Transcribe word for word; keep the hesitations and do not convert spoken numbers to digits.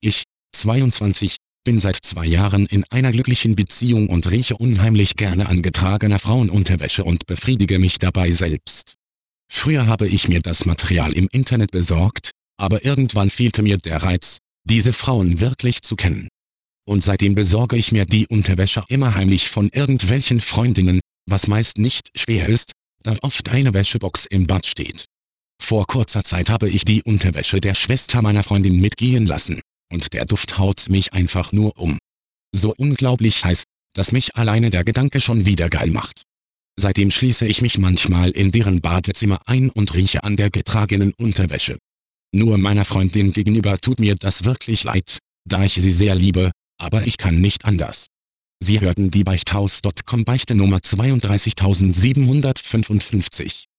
Ich, zweiundzwanzig, bin seit zwei Jahren in einer glücklichen Beziehung und rieche unheimlich gerne an getragener Frauenunterwäsche und befriedige mich dabei selbst. Früher habe ich mir das Material im Internet besorgt, aber irgendwann fehlte mir der Reiz, diese Frauen wirklich zu kennen. Und seitdem besorge ich mir die Unterwäsche immer heimlich von irgendwelchen Freundinnen, was meist nicht schwer ist, da oft eine Wäschebox im Bad steht. Vor kurzer Zeit habe ich die Unterwäsche der Schwester meiner Freundin mitgehen lassen, und der Duft haut mich einfach nur um. So unglaublich heiß, dass mich alleine der Gedanke schon wieder geil macht. Seitdem schließe ich mich manchmal in deren Badezimmer ein und rieche an der getragenen Unterwäsche. Nur meiner Freundin gegenüber tut mir das wirklich leid, da ich sie sehr liebe, aber ich kann nicht anders. Sie hörten die Beichthaus Punkt com Beichte Nummer zweiunddreißigtausendsiebenhundertfünfundfünfzig.